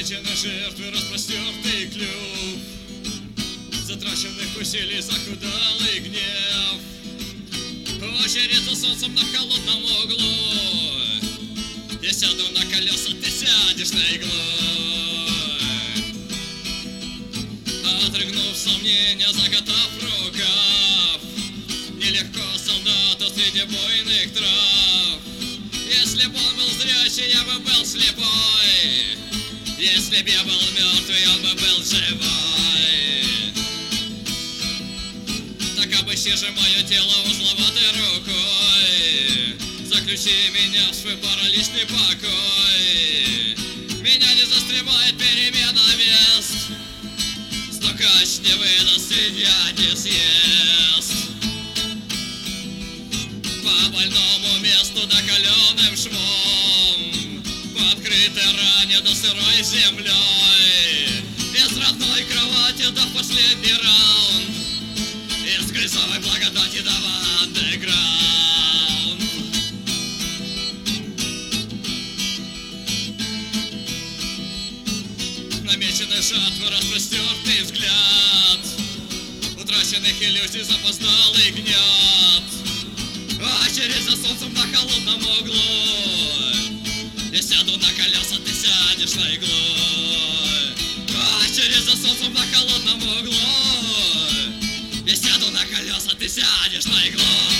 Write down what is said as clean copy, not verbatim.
Намечены жертвы, распростертый клюв, затраченных усилий захудалый гнев. Очередь за солнцем на холодном углу. Я сяду на колеса, ты сядешь на иглу. Отрыгнув сомнения, закатав рукав, нелегко солдату среди буйных трав. Если б он был зрячий, я бы был слепой. Если б я был мертвый, он бы был живой. Так обыщи же мое тело узловатой рукой. Заключи меня в свой параличный покой. Меня не застревает перемена мест. Стукач не выдаст, свинья не съест. По больному месту накаленным швом, по открытой ране до сырой землей, без родной кровати до последний раунд, из грязовой благодати до андеграунд. Намечены жатвы, распростертый взгляд, утраченных иллюзий запоздалый гнет. Очередь за солнцем на холодном углу. Я сяду на колеса, ты сядешь на иглу. Очередь за солнцем на холодном углу. Я сяду на колеса, ты сядешь на иглу.